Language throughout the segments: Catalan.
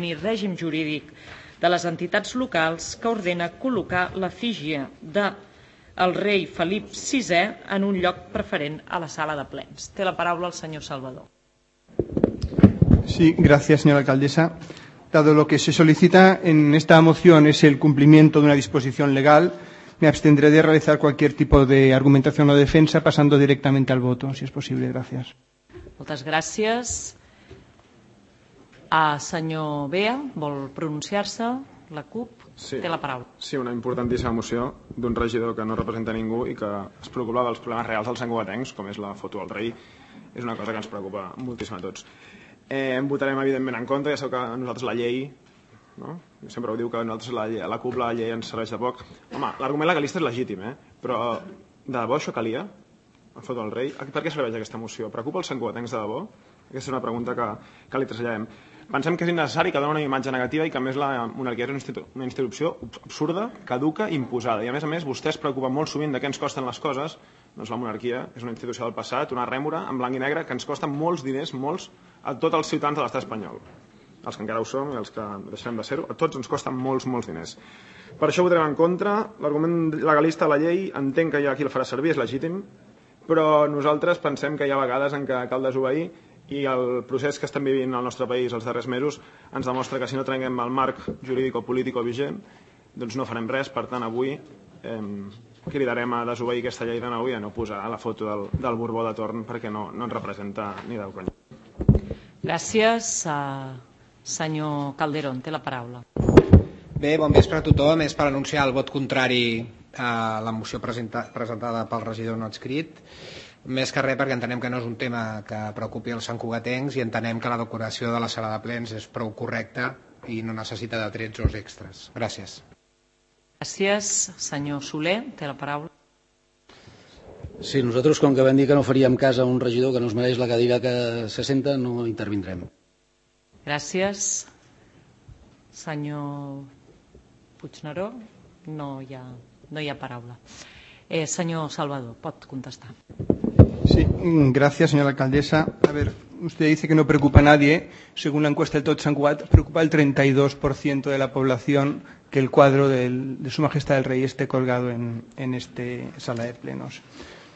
i règim jurídic de les entitats locals que ordena col·locar l'efígie del rei Felip VI en un lloc preferent a la sala de plens. Té la paraula el senyor Salvador. Sí, gracias, señora alcaldesa. Dado lo que se solicita en esta moción es el cumplimiento de una disposición legal, me abstendré de realizar cualquier tipo de argumentación o defensa, pasando directamente al voto, si es posible. Gracias. Moltes gràcies. Senyor Bea, vol pronunciar-se? La CUP té la paraula. Sí, una importantíssima moció d'un regidor que no representa ningú i que es preocupa dels problemes reals dels santcugatencs, com és la foto del rei. És una cosa que ens preocupa moltíssim a tots. Votarem, evidentment, en contra. Ja sabeu que a nosaltres la llei, no? Sempre ho diu que a nosaltres la CUP la llei ens serveix de poc. Home, l'argument legalista és legítim, però de debò això calia? La foto del rei? Per què serveix aquesta moció? Preocupa els santcugatencs de debò? Aquesta és una pregunta que li traslladem. Pensem que és innecessari, que dona una imatge negativa i que a més la monarquia és una institució absurda, caduca i imposada. I a més, vostès es preocupen molt sovint de què ens costen les coses. Doncs la monarquia és una institució del passat, una rèmora en blanc i negre que ens costa molts diners, molts, a tots els ciutadans de l'estat espanyol. Els que encara ho som i els que deixarem de ser-ho, a tots ens costen molts diners. Per això votarem en contra. L'argument legalista de la llei entenc que hi ha qui el farà servir, és legítim, però nosaltres pensem que hi ha vegades en què cal desobeir i el procés que estem vivint al nostre país els darrers mesos ens demostra que si no trenquem el marc jurídic o polític vigent, doncs no farem res. Per tant, avui cridarem a desobeir aquesta llei de nou i a no posar la foto del Borbó de torn perquè no ens representa ni de conya. Gràcies. Senyor Calderón, té la paraula. Bé, bon vespre a tothom. És per anunciar el vot contrari a la moció presentada pel regidor no adscrit. Més que res perquè entenem que no és un tema que preocupi els santcugatencs i entenem que la decoració de la sala de plens és prou correcta i no necessita de trets o extras. Gràcies. Gràcies. Senyor Soler, té la paraula. Sí, nosaltres, com que vam dir que no faríem cas a un regidor que no es mereix la cadira que se senta, no intervindrem. Gràcies. Senyor Puigneró, no hi ha paraula. Señor Salvador, pot contestar. Sí, gracias, señora alcaldesa. A ver, usted dice que no preocupa a nadie. Según la encuesta del Tot Sant Cugat, preocupa el 32% de la población que el cuadro de Su Majestad el Rey esté colgado en esta sala de plenos.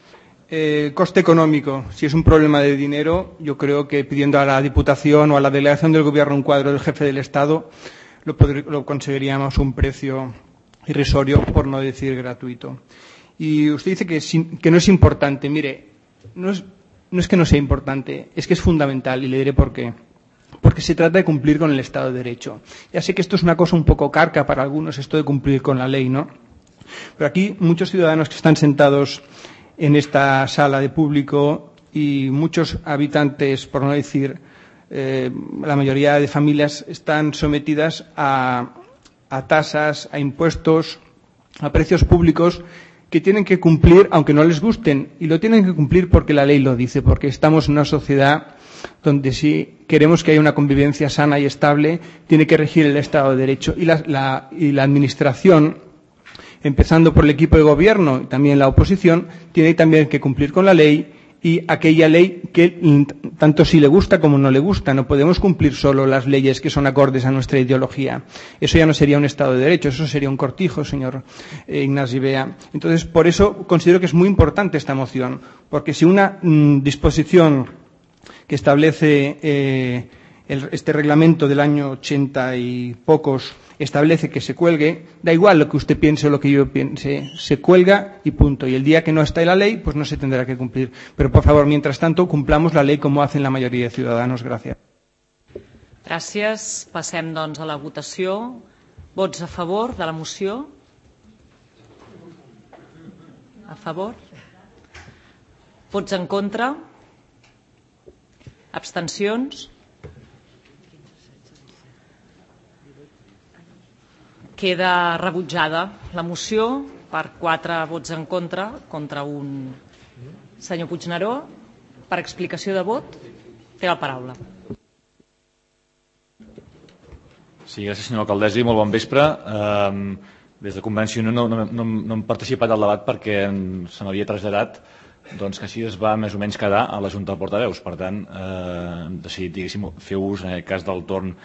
Coste económico. Si es un problema de dinero, yo creo que pidiendo a la Diputación o a la Delegación del Gobierno un cuadro del jefe del Estado, lo conseguiríamos a un precio irrisorio, por no decir gratuito. Y usted dice que no es importante. Mire, no es que no sea importante, es que es fundamental y le diré por qué. Porque se trata de cumplir con el Estado de Derecho. Ya sé que esto es una cosa un poco carca para algunos, esto de cumplir con la ley, ¿no? Pero aquí muchos ciudadanos que están sentados en esta sala de público y muchos habitantes, por no decir la mayoría de familias, están sometidas a tasas, a impuestos, a precios públicos que tienen que cumplir aunque no les gusten, y lo tienen que cumplir porque la ley lo dice, porque estamos en una sociedad donde si queremos que haya una convivencia sana y estable tiene que regir el Estado de Derecho y la administración, empezando por el equipo de gobierno y también la oposición, tiene también que cumplir con la ley y aquella ley que tanto si le gusta como no le gusta. No podemos cumplir solo las leyes que son acordes a nuestra ideología. Eso ya no sería un Estado de Derecho, eso sería un cortijo, señor Ignasi Bea. Entonces, por eso considero que es muy importante esta moción, porque si una disposición que establece este reglamento del año 80 y pocos establece que se cuelgue, da igual lo que usted piense o lo que yo piense, se cuelga y punto. Y el día que no esté la ley, pues no se tendrá que cumplir. Pero, por favor, mientras tanto, cumplamos la ley como hacen la mayoría de ciudadanos. Gràcies. Gràcies. Passem, doncs, a la votació. Vots a favor de la moció? A favor? Vots en contra? Abstencions? Queda rebutjada la moció per 4 vots en contra un. Senyor Puigneró, per explicació de vot, té la paraula. Sí, gràcies, senyora alcaldessa, i molt bon vespre. Des de Convenció no hem participat al debat perquè se m'havia traslladat que així es va més o menys quedar a la Junta de Portaveus. Per tant, hem decidit, diguéssim, fer ús en aquest cas del torn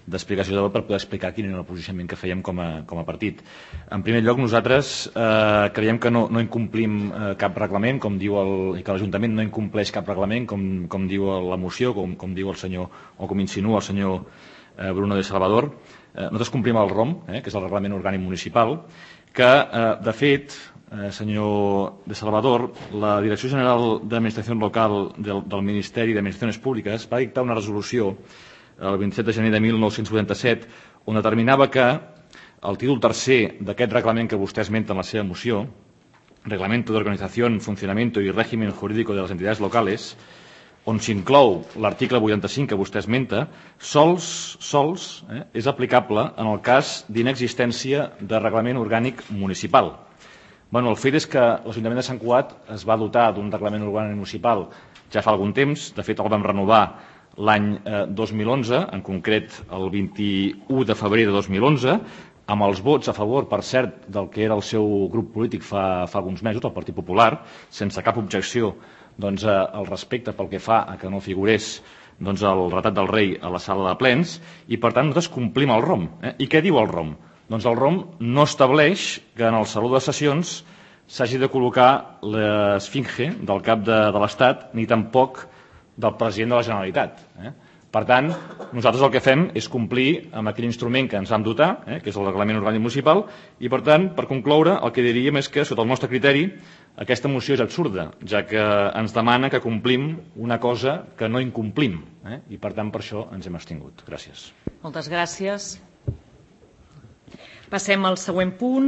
d'explicació de vot per poder explicar quin era el posicionament que fèiem com a partit. En primer lloc, nosaltres creiem que no incomplim cap reglament, i que l'Ajuntament no incompleix cap reglament, com diu la moció, com diu el senyor, o com insinua el senyor Bruno de Salvador. Nosaltres complim el ROM, que és el Reglament Orgànic Municipal, que, de fet, senyor de Salvador, la Direcció General d'Administració Local del Ministeri d'Administracions Públiques va dictar una resolució el 27 de gener de 1987 on determinava que el títol tercer d'aquest reglament que vostè esmenta en la seva moció, Reglamento de Organización, Funcionamiento y Régimen Jurídico de las Entidades Locales, on s'inclou l'article 85 que vostè esmenta, sols és aplicable en el cas d'inexistència de reglament orgànic municipal. El fet és que l'Ajuntament de Sant Cugat es va dotar d'un reglament orgànic municipal ja fa algun temps. De fet, el vam renovar l'any 2011, en concret el 21 de febrer de 2011, amb els vots a favor, per cert, del que era el seu grup polític fa alguns mesos, el Partit Popular, sense cap objecció al respecte pel que fa a que no figurés el retrat del rei a la sala de plens, i per tant nosaltres complim el ROM. I què diu el ROM? Doncs el ROM no estableix que en el saló de sessions s'hagi de col·locar l'esfinge del cap de l'Estat ni tampoc del president de la Generalitat. Per tant, nosaltres el que fem és complir amb aquell instrument que ens vam dotar, que és el Reglament Orgànic Municipal, i per tant, per concloure, el que diríem és que, sota el nostre criteri, aquesta moció és absurda, ja que ens demana que complim una cosa que no incomplim, i per tant per això ens hem abstingut. Gràcies. Moltes gràcies. Passem al següent punt.